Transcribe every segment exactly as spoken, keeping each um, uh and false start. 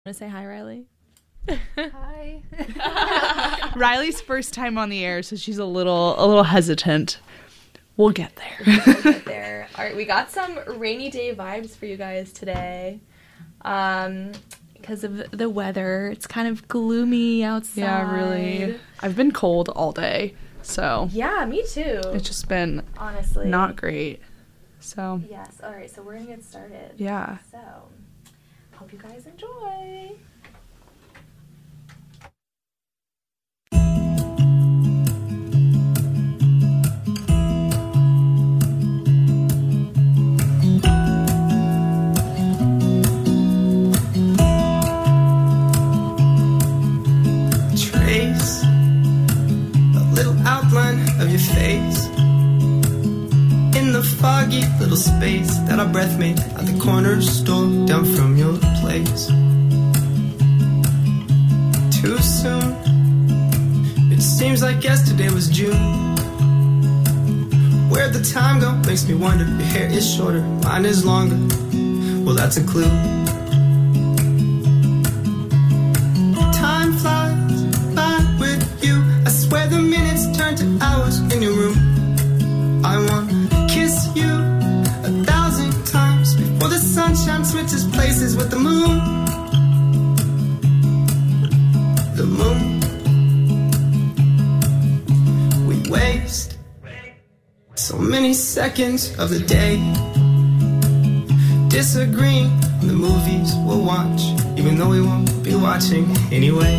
Want to say hi, Riley? Hi. Riley's first time on the air, so she's a little a little hesitant. We'll get there. We'll get there. All right, we got some rainy day vibes for you guys today. Um, because of the weather, it's kind of gloomy outside. Yeah, really. I've been cold all day, so Yeah, me too. it's just been honestly not great. So Yes. All right, so we're gonna get started. yeah. So, hope you guys enjoy. Trace a little outline of your face in the foggy little space that our breath made at the corner store down from your place. Too soon. It seems like yesterday was June. Where'd the time go? Makes me wonder. Your hair is shorter, mine is longer. Well, that's a clue. Time flies by with you. I swear the minutes turn to hours in your room. I wanna kiss you a thousand times before the sunshine switches places with the moon. The moon. We waste so many seconds of the day disagreeing on the movies we'll watch, even though we won't be watching anyway.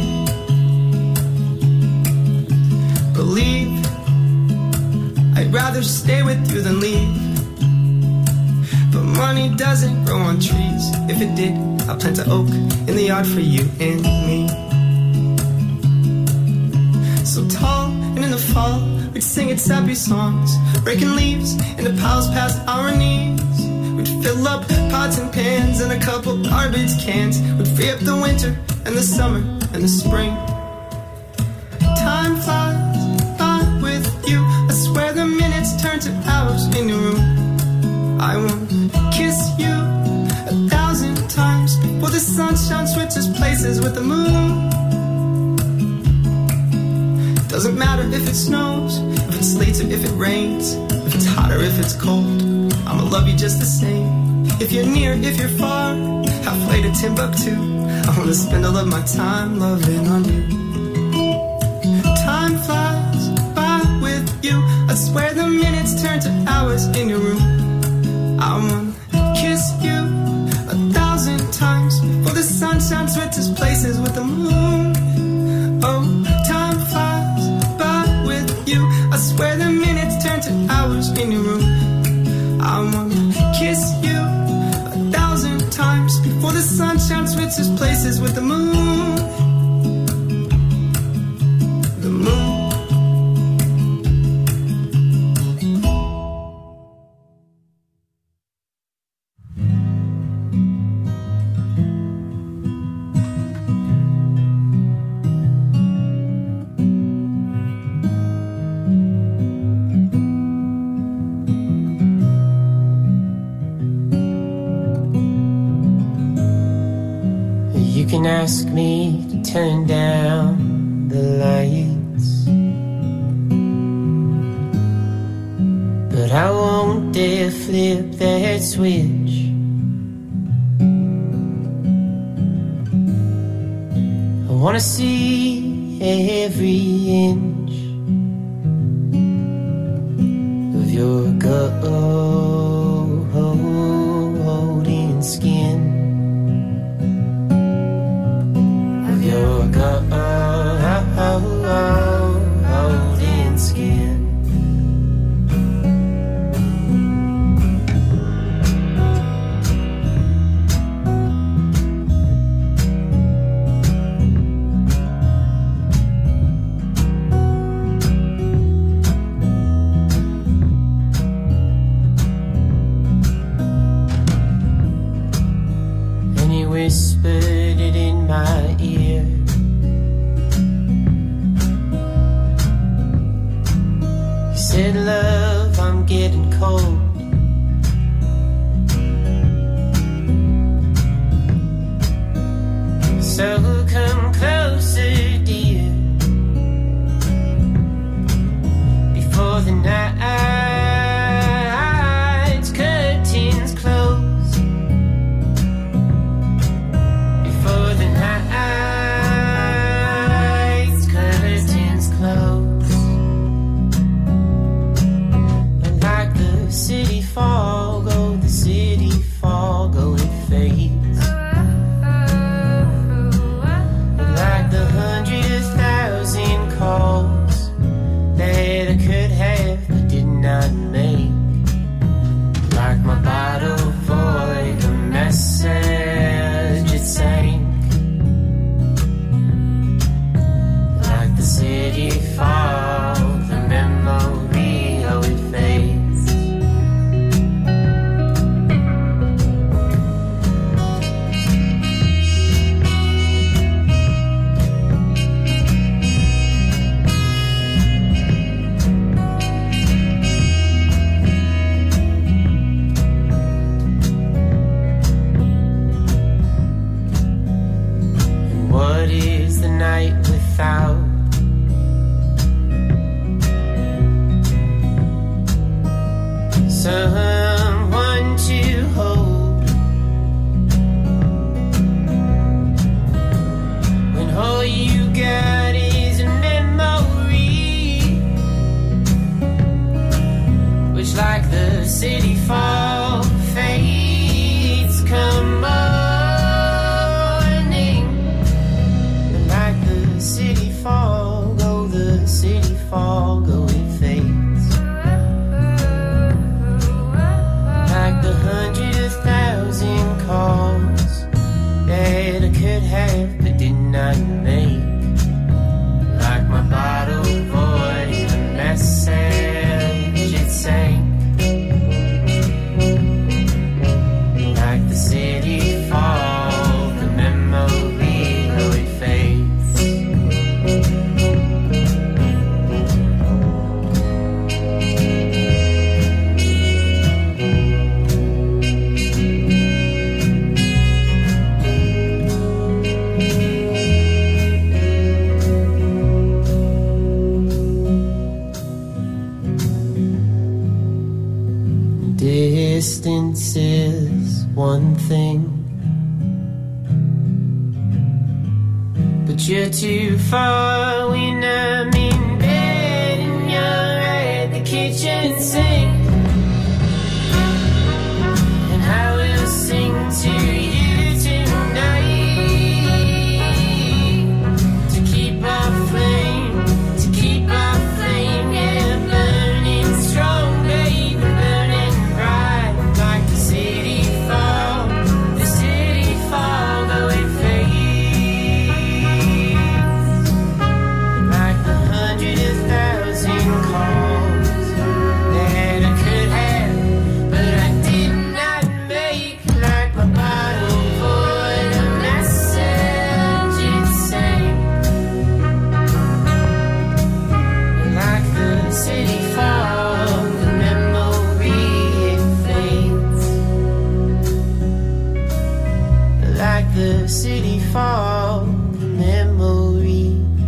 Believe I'd rather stay with you than leave. But money doesn't grow on trees. If it did, I'd plant an oak in the yard for you and me. So tall and in the fall, we'd sing its happy songs, breaking leaves in the piles past our knees. We'd fill up pots and pans and a couple garbage cans. We'd free up the winter and the summer and the spring. Time flies by with you. I swear the minutes turn to hours in your room. I won't kiss you a thousand times before the sunshine switches places with the moon. Doesn't matter if it snows, if it sleets or if it rains, if it's hot or if it's cold, I'ma love you just the same. If you're near, if you're far, halfway to Timbuktu, I wanna spend all of my time loving on you. Time flies by with you. I swear the minutes turn to hours in your room. I wanna kiss you a thousand times before the sunshine switches places with the moon. Oh, time flies by with you. I swear the minutes turn to hours in your room. I wanna kiss you a thousand times before the sunshine switches places with the moon. The moon. You can ask me to turn down the lights, but I won't dare flip that switch. I wanna see every inch of your golden skin. Your golden skin. So come closer, dear, before the night's curtains close. Before the night's curtains close. And like the city fog, oh, the city fog, oh, it fades. Like the hundred thousand calls that I could have but did not make. Like my bottle void, a message it sank. Like the city fall, the memory, how it fades. What is the night without someone to hold? When all you got is a memory, which like the city fall fades come on. City fog, oh, the city fog, oh, it fades. Like the hundred thousand calls that I could have but did not make. Like my bottle void, a message it sank. Like the city fog, the memory, oh, it fades. Distance is one thing, but you're too far when I'm in bed and you're at the kitchen sink. And I will sing to you tonight to keep our flame, to keep our flame, yeah, burning strong, baby, burning bright. Like the city fall, the city fall, though it fades. Like the hundred thousand calls that I could have, but I did not make. Like my bottle void, a message it sang. Like the city fall, the memory it fades. Like the city fall, the memory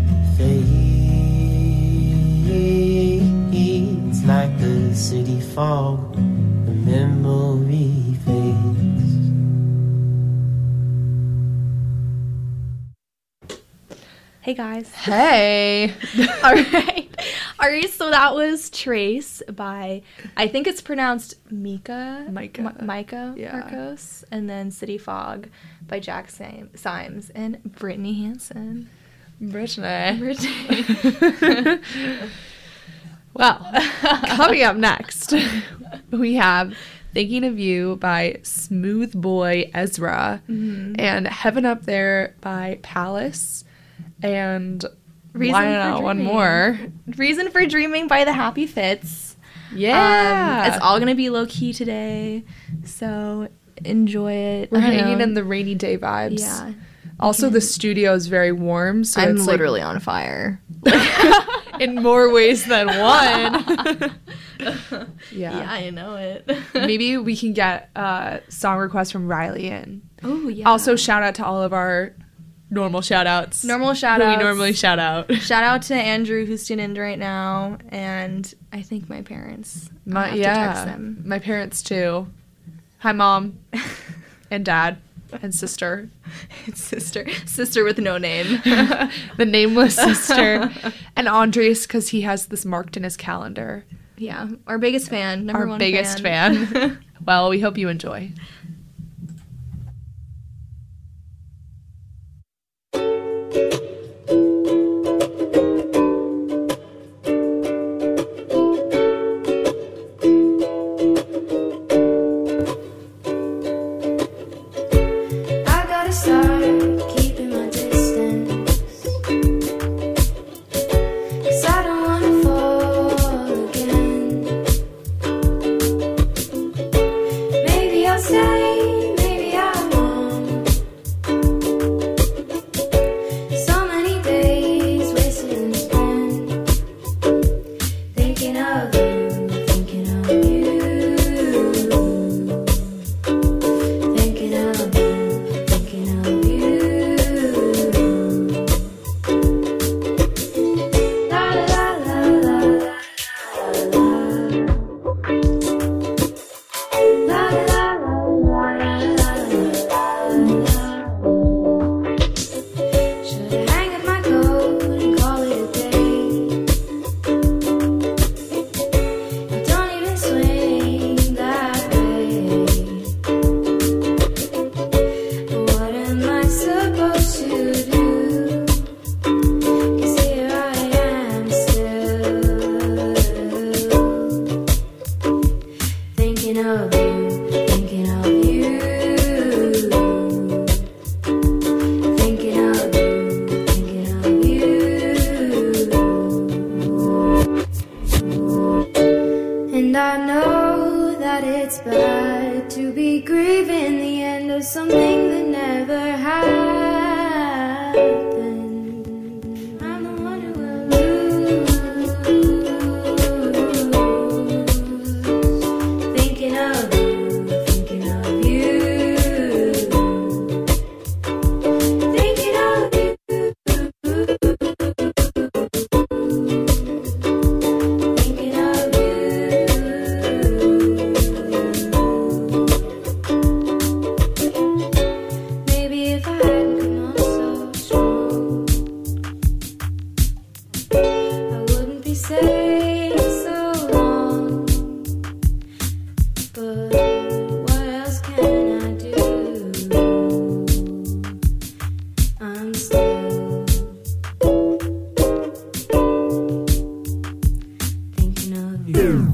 fades. Like the city fall, the memory fades. Hey guys. Hey. All right. All right, so that was Trace by, I think it's pronounced Mika. Micah. Mi- Micah Yeah. Marcos. And then City Fog by Jack Sim- Symes and Brittany Hansen. Brittany. Brittany. Well, coming up next, we have Thinking of You by Smooth Boy Ezra Mm-hmm. and Heaven Up There by Palace and Reason why for not one Dreaming. more? Reason for Dreaming by The Happy Fits. Yeah. Um, it's all going to be low key today, so enjoy it. We're I don't hanging know. in the rainy day vibes. Yeah. Also, the studio is very warm, so I'm it's literally on fire. like in more ways than one. Yeah, yeah. I know it. Maybe we can get a song request from Riley in. Oh, yeah. Also, shout out to all of our normal shout outs. Normal shout Who outs. we normally shout out. Shout out to Andrew who's tuned in right now, and I think my parents. I'll My, have to yeah. text them. My parents too. Hi, Mom. And Dad. And sister. It's sister. Sister with no name. The nameless sister. And Andres, because he has this marked in his calendar. Yeah. Our biggest fan. Number Our one biggest fan. fan. Well, we hope you enjoy. I gotta start keeping my distance, 'cause I don't wanna fall again. Maybe I'll stay, maybe I won't. So many days wasted and spent thinking of you, thinking of you. Thinking of you, thinking of you. La la la la la la. La la la la la. Should I hang up my coat and call it a day? I don't even swing that way. What am I supposed to do? 'Cause here I am still thinking of you, thinking of you. Thinking of you, thinking of you. And I know that it's bad to be grieving the end of something that never happened. I'm the one who will lose. Thinking of you, thinking of you. Thinking of you. Thinking of you. Maybe if I hadn't come on so strong, I wouldn't be staying so long. But what else can I do? I'm still thinking of you.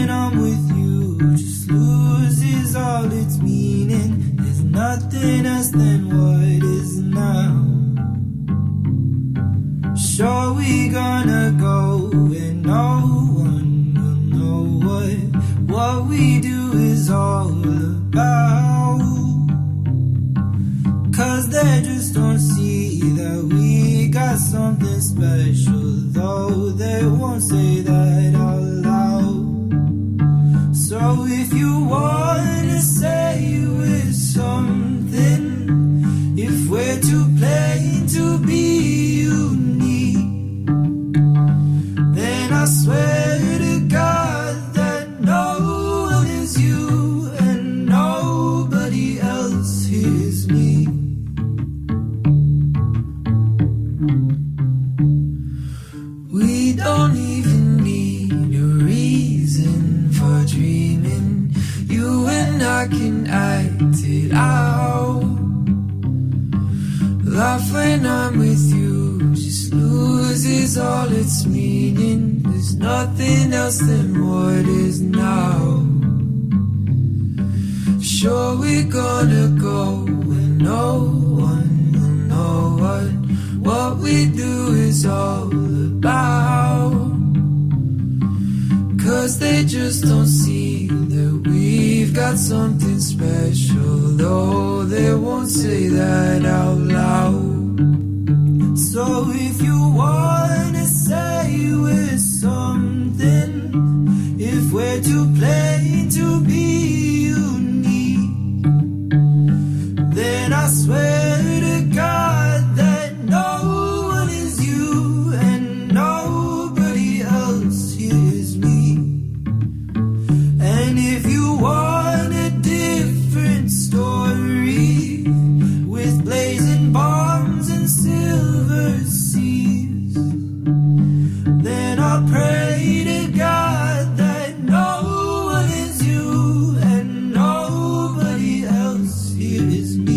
when I'm with you just loses all its meaning. There's nothing else than what is now. Sure, we gonna go and no one will know what what we do is all about. Cause they just don't see that we got something special, though they won't say that out loud. So if you wanna say we're something, if we're too plain to be unique, then I swear to God that no one is you and nobody else is me. We don't even need a reason for dreaming. You and I can act it out. Life when I'm with you just loses all its meaning. There's nothing else than what is now. Sure, we're gonna go and no one will know what what we do is all about. Cause they just don't see that we've got something special, though they won't say that out loud. So if you wanna say we're something, if we're too plain to be unique, then I swear to God that no one is you and nobody else here is me. And if you want a different story with blazing bombs and silver seas, then I'll pray to God that no one is you and nobody else here is me.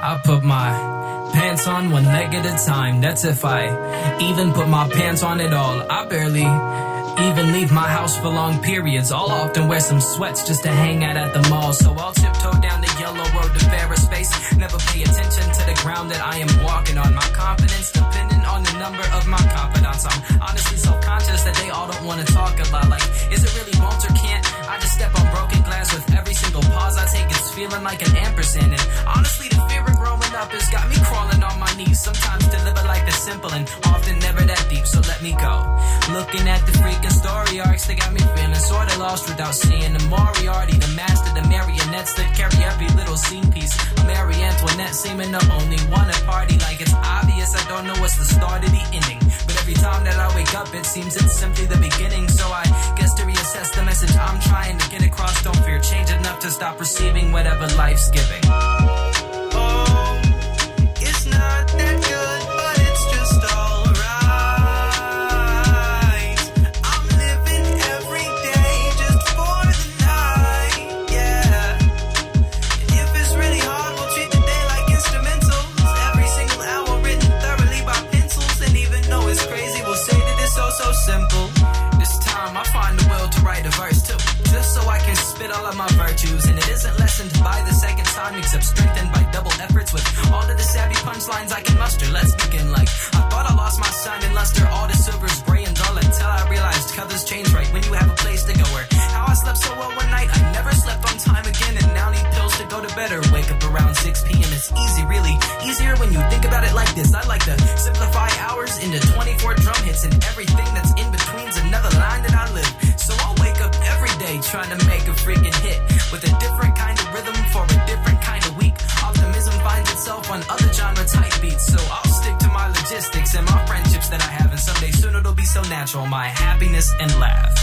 I put my pants on one leg at a time. That's if I even put my pants on at all. I barely even leave my house for long periods. I'll often wear some sweats just to hang out at the mall. So I'll tiptoe down the yellow road to fairer space. Never pay attention to the ground that I am walking on. My confidence dependent on the number of my confidants. I'm honestly self-conscious that they all don't want to talk about. Like, is it really won't or can't? I just step on broken glass with every single pause I take. It's feeling like an ampersand. And honestly, the fear of growing up has got me crawling on my knees. Sometimes deliver life is simple and often never that deep. So let me go. Looking at the freaking story arcs, they got me feeling sorta lost without seeing the Moriarty, the master, the marionettes that carry every little scene piece. Mary Antoinette seeming to only want a party. Like it's obvious I don't know what's the start of the ending, but every time that I wake up it seems it's simply the beginning. So I guess to reassess the message I'm trying to get across, don't fear change enough to stop receiving whatever life's giving. Oh, it's not that good, but it's just alright. I'm living every day just for the night, yeah. And if it's really hard, we'll treat the day like instrumentals. Every single hour written thoroughly by pencils. And even though it's crazy, we'll say that it's so, so simple. This time I find the will to write a verse too, just so I can spit all of my virtues. And it isn't lessened by the second time, except strengthened by double efforts. With all of the savvy punchlines I can muster, let's begin. Like I thought I lost my shine and luster, all the silver's gray and dull, until I realized colors change right when you have a place to go. Or how I slept so well one night, I never slept on time again, and now need pills to go to bed or wake up around six p.m. It's easy, really easier when you think about it like this. I like to simplify hours into twenty-four drum hits, and everything that's in between's another line that I live. So I'll wake up every day trying to make a freaking hit with a different kind of rhythm for a different kind of week. Optimism finds itself on other genre type beats, so I'll stick to my logistics and my friendships that I have, and someday soon it'll be so natural, my happiness and laugh.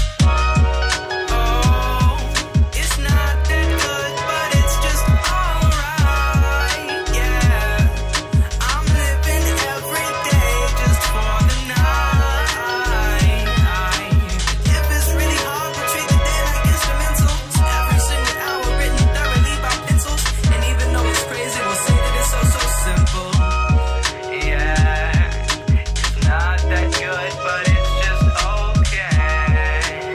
Oh, it's not that good, but it's just alright, yeah. I'm living every day just for the night. If it's really hard, we'll treat the day like instrumentals. Every single hour written thoroughly by pencils. And even though it's crazy, we'll say that it's so, so simple. Yeah, it's not that good, but it's just okay.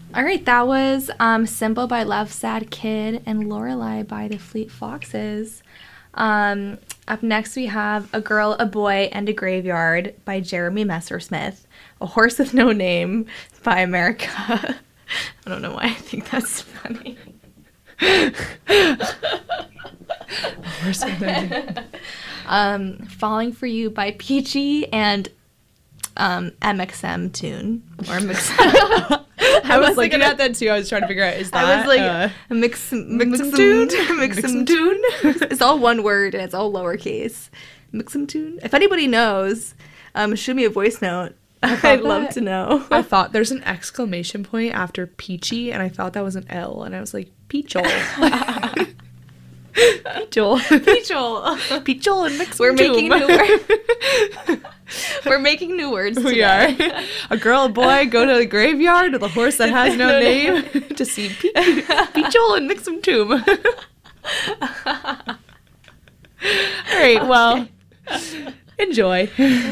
All right, that was um, Simple by Love Sad Kid and Lorelei by the Fleet Foxes. Um, up next, we have A Girl, a Boy, and a Graveyard by Jeremy Messersmith. A Horse with No Name by America. I don't know why I think that's funny. Horse with No Name. um, Falling for You by Peachy and um, M X M Tune. Or M X M. I was looking at that too. I was trying to figure out, is that I was like, uh, a mix, mix mix some tune, tune? mix Mix some some tune. It's all one word and it's all lowercase. Mix some tune. If anybody knows, um, shoot me a voice note. I'd love that- to know. I thought there's an exclamation point after peachy, and I thought that was an L, and I was like, Peachol. Peachol. Peachol. Peachol and mix We're some making tune. new words. We're making new words today. We are. A girl, a boy, go to the graveyard with a horse that has no, No name to see Pe- Peachol and mix some tomb. All right, well, enjoy.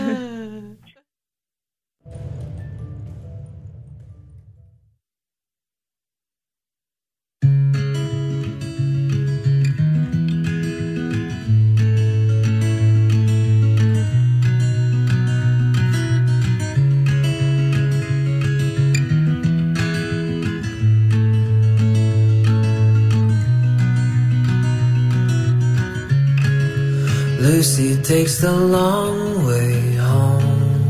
Lucy takes the long way home.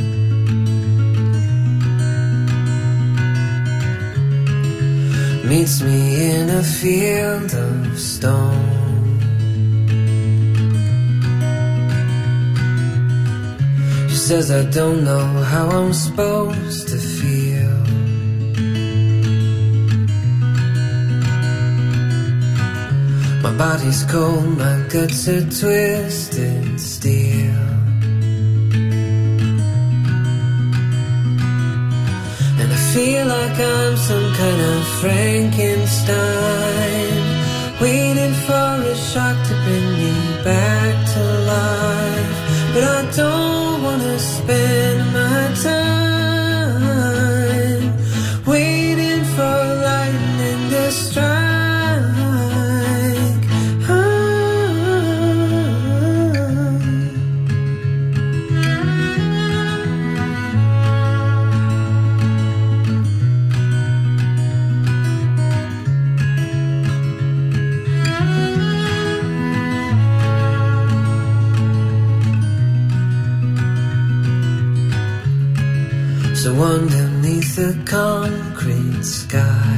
Meets me in a field of stone. She says I don't know how I'm supposed to feel. My body's cold, my guts are twisted steel. And I feel like I'm some kind of Frankenstein, waiting for a shock to bring me back to life. But I don't wanna spend my time waiting for lightning to strike. So underneath the concrete sky,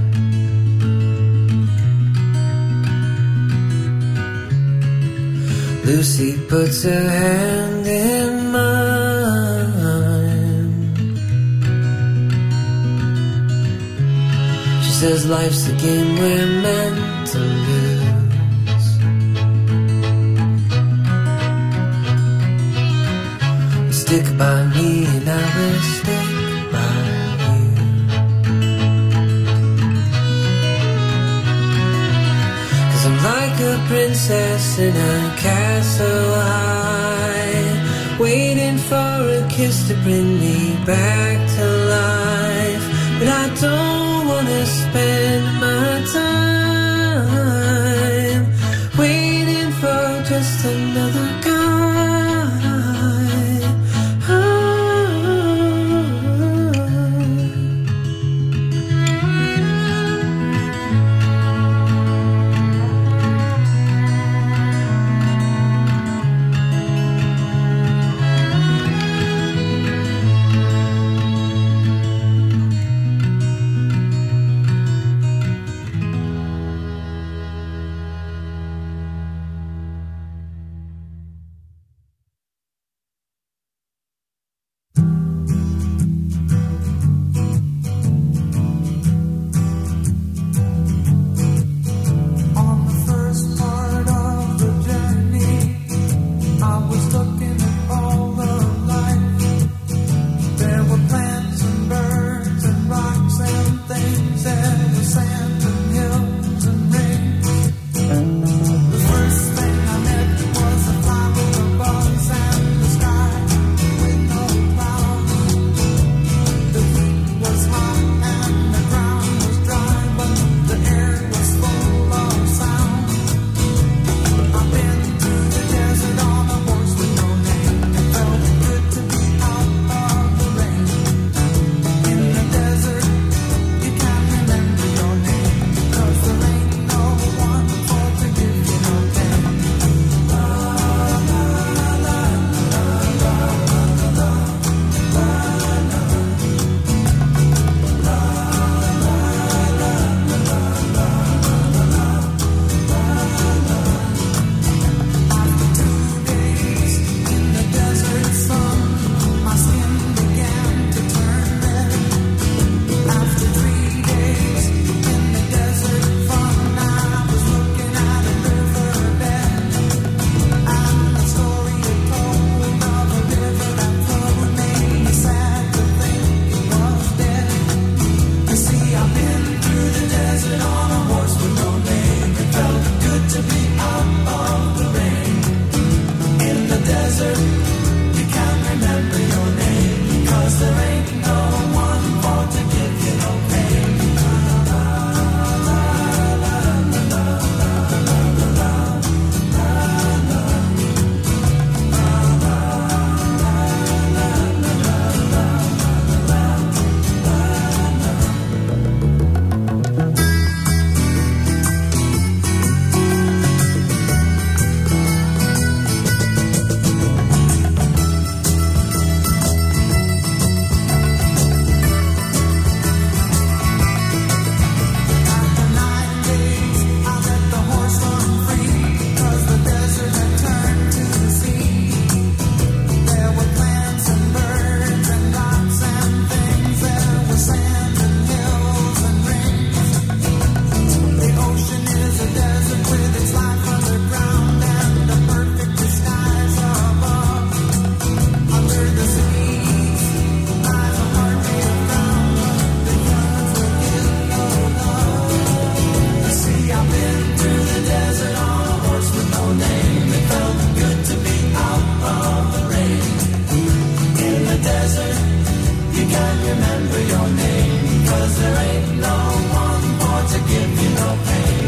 Lucy puts her hand in mine. She says life's a game we're meant to lose. Stick by me and I will stick by you. Cause I'm like a princess in a castle high, waiting for a kiss to bring me back to life. But I don't wanna spend my time waiting for just another guy. you can remember your name, 'cause there ain't no one more to give you no pain.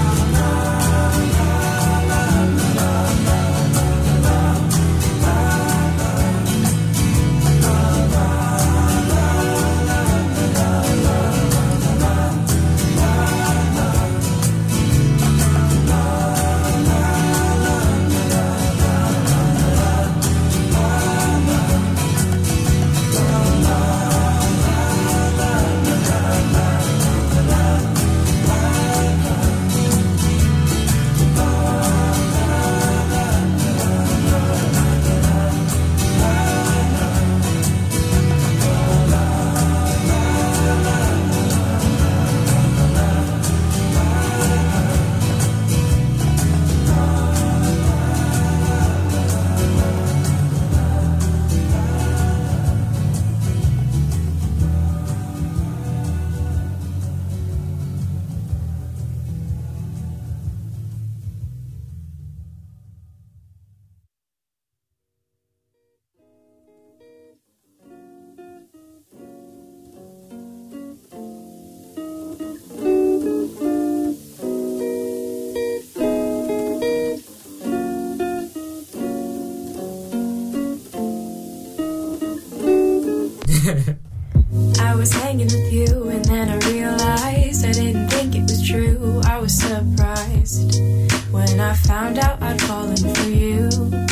I was hanging with you and then I realized I didn't think it was true. I was surprised when I found out I'd fallen for you.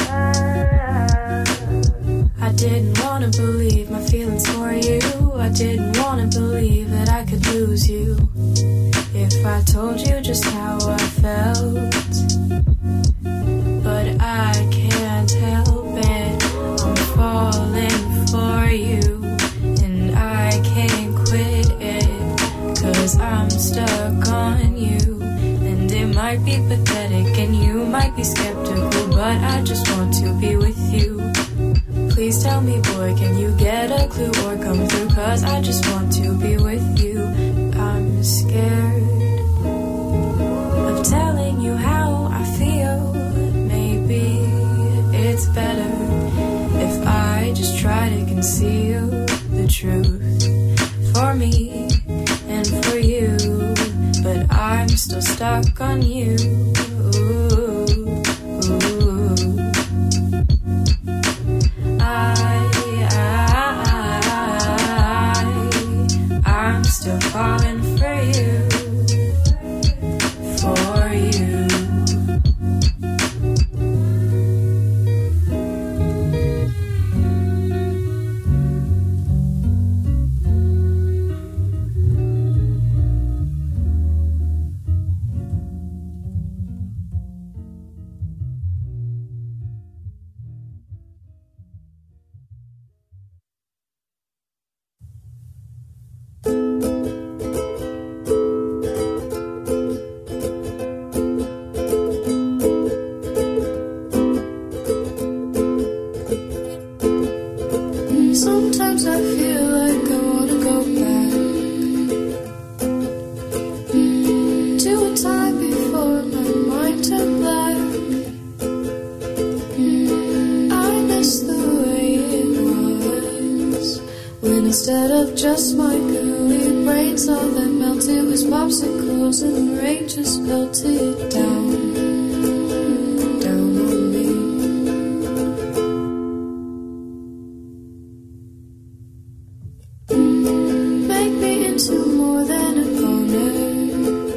I didn't want to believe my feelings for you. I didn't want to believe that I could lose you if I told you just how I felt. But I can't help it, I'm falling for you. I can't quit it, 'cause I'm stuck on you. And it might be pathetic and you might be skeptical, but I just want to be with you. Please tell me, boy, can you get a clue or come through? 'Cause I just want to be with you. I'm scared of telling you how I feel. Maybe it's better if I just try to conceal the truth for me and for you, but I'm still stuck on you. I, I, I'm still falling for you, for you. Sometimes I feel like I wanna go back to a time before my mind turned black. I miss the way it was, when instead of just my gooey brains, all that melted was popsicles and the rain just melted down. More than a opponent,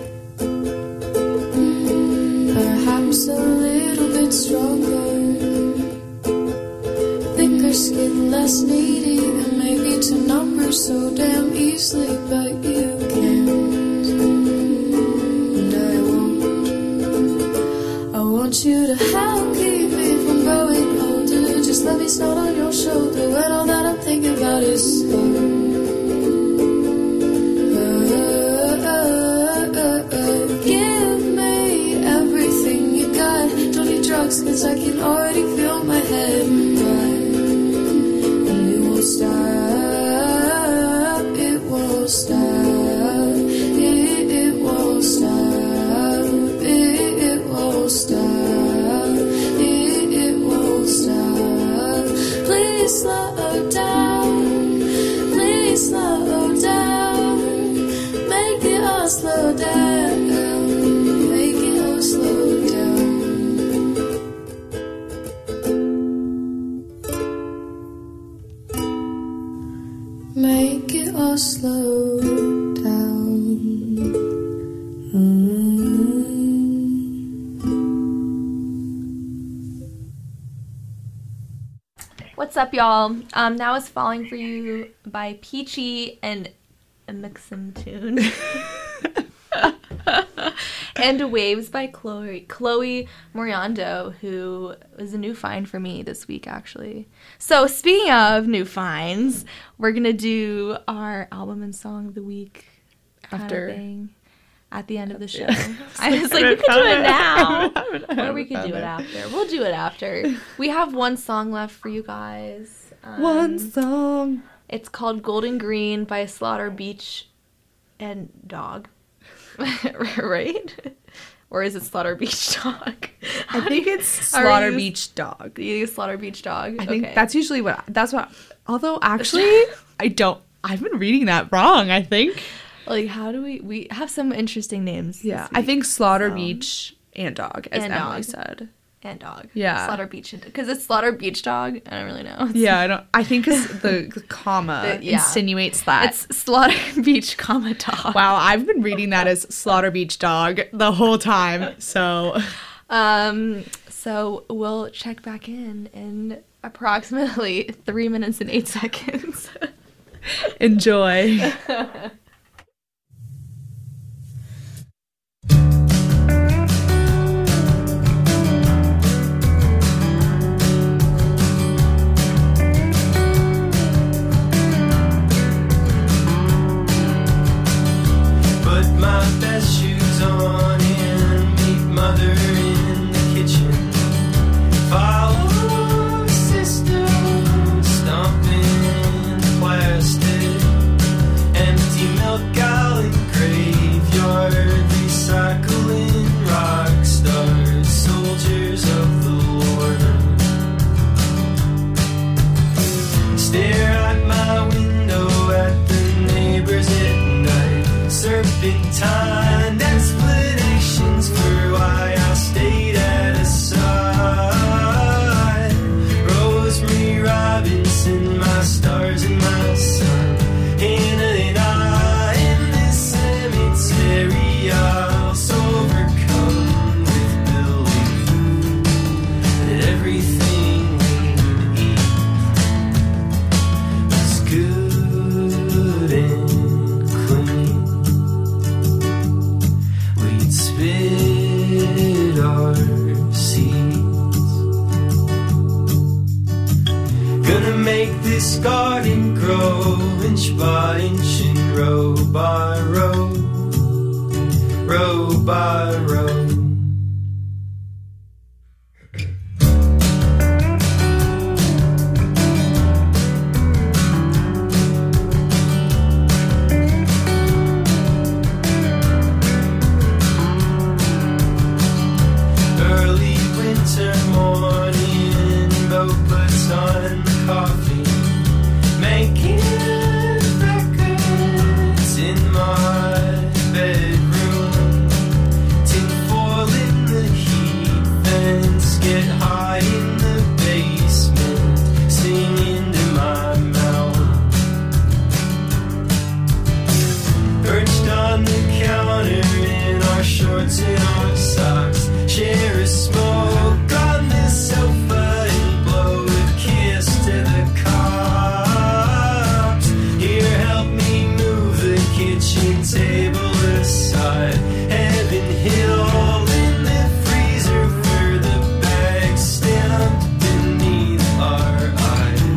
perhaps a little bit stronger, thicker skin, less needy, and maybe to number so damn easily, but you can't, and I won't. I want you to help keep me from growing older. Just let me snuggle on your shoulder when all that I'm thinking about is love. Cause I can already feel my head right. And it won't stop, it won't stop, it, it won't stop, it, it won't stop, it, it won't stop. Please slow down, make it all slow down. Mm. What's up, y'all? Um, now is Falling for You by Peachy and Mixum Tune. And Waves by Chloe Chloe Moriando, who was a new find for me this week, actually. So speaking of new finds, we're gonna do our album and song of the week kind of After. thing at the end of the show. Yeah. I was like, we could do it now, I haven't- I or we haven't could do found it it. after. We'll do it after. We have one song left for you guys. Um, One song. It's called Golden Green by Slaughter Beach and Dog. Right? Or is it Slaughter Beach Dog? I think it's Are Slaughter you- Beach Dog. Do you think it's Slaughter Beach Dog? I think Okay. that's usually what. That's what. Although actually, I don't. I've been reading that wrong. I think. Like, how do we... We have some interesting names. this Yeah, I week, think Slaughter so- Beach and Dog, as And Emily Dog. said. And Dog. Yeah. Slaughter Beach and... Because it's Slaughter Beach Dog. I don't really know. It's, Yeah, I don't. I think 'cause the, the comma The- yeah. insinuates that. It's Slaughter Beach, comma, Dog. Wow, I've been reading that as Slaughter Beach Dog the whole time. So Um, so we'll check back in in approximately three minutes and eight seconds. enjoy. Put my best shoes on and meet mother in the kitchen. Follow sister, stomping plastic. Empty milk gallon graveyard, recycling rock stars, soldiers of the Lord. Stare at my window at the neighbors at night. Serpentine explanations for why I stayed at a side. Rosemary Robinson, my stars and my sun. Hannah and I in this cemetery, I'll overcome with belief that everything we eat is good and clean. We'd spit our seeds. Gonna make this garden grow inch by inch and row by row, row by row. Early winter morning, boba's on coffee, making records in my bedroom. Tinfoil in the heat fence, get high in the basement, sing into my mouth. Perched on the counter in our shorts and our socks, share a smoke on the sofa and blow a kiss to the cops. Here, help me move the kitchen table aside. Heaven Hill in the freezer for the bag stamped beneath our eyes.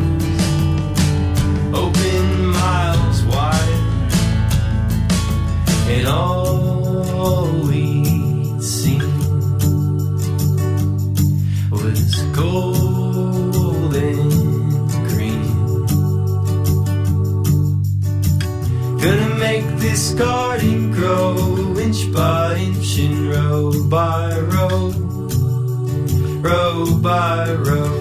Open miles wide, and all we'd seen was golden green. Gonna make this garden grow inch by inch and row by row, row by row.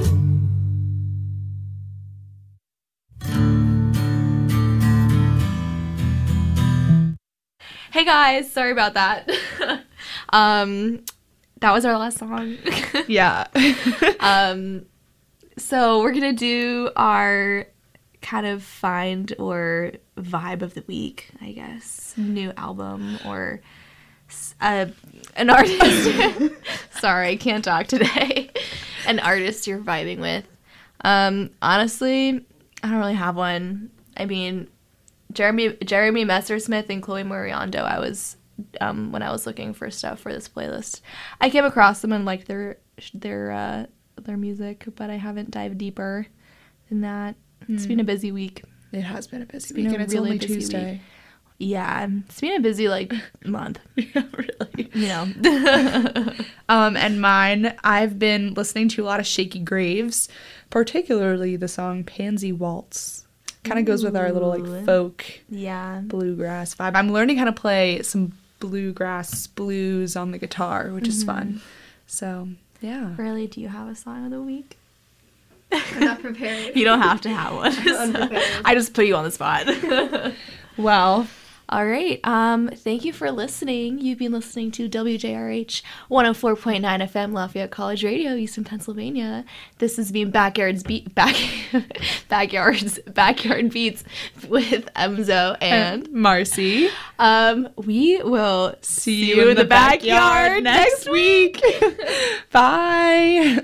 Hey guys, sorry about that. um, that was our last song. Yeah. um, so we're gonna do our kind of find or vibe of the week, I guess. New album or uh, an artist. Sorry, I can't talk today. An artist you're vibing with. Um, honestly, I don't really have one. I mean, Jeremy Jeremy Messersmith and Chloe Moriando, I was, um, when I was looking for stuff for this playlist, I came across them and liked their, their, uh, their music, but I haven't dived deeper than that. It's mm. been a busy week. It has been a busy it's week, and it's really only Tuesday. Week. Yeah, it's been a busy, like, month. Yeah, really. You know. um, and mine, I've been listening to a lot of Shaky Graves, particularly the song Pansy Waltz. Kind of goes with our little, like, folk yeah. bluegrass vibe. I'm learning how to play some bluegrass blues on the guitar, which mm-hmm. is fun. So, yeah. Really, do you have a song of the week? I'm not prepared. You don't have to have one. I just put you on the spot. Well, all right. Um, thank you for listening. You've been listening to W J R H one oh four point nine F M Lafayette College Radio, Eastern Pennsylvania. This has been Backyards Beat back Backyards Backyard Beats with Emzo and, and Marcy. Um, we will see, see you in, in the, the backyard, backyard next week. Bye.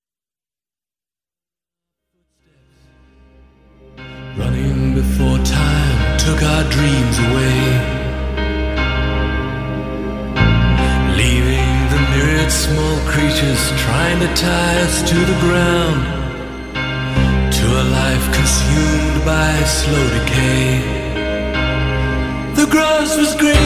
Running before time took our dreams away, leaving the myriad small creatures trying to tie us to the ground, to a life consumed by slow decay. The grass was green.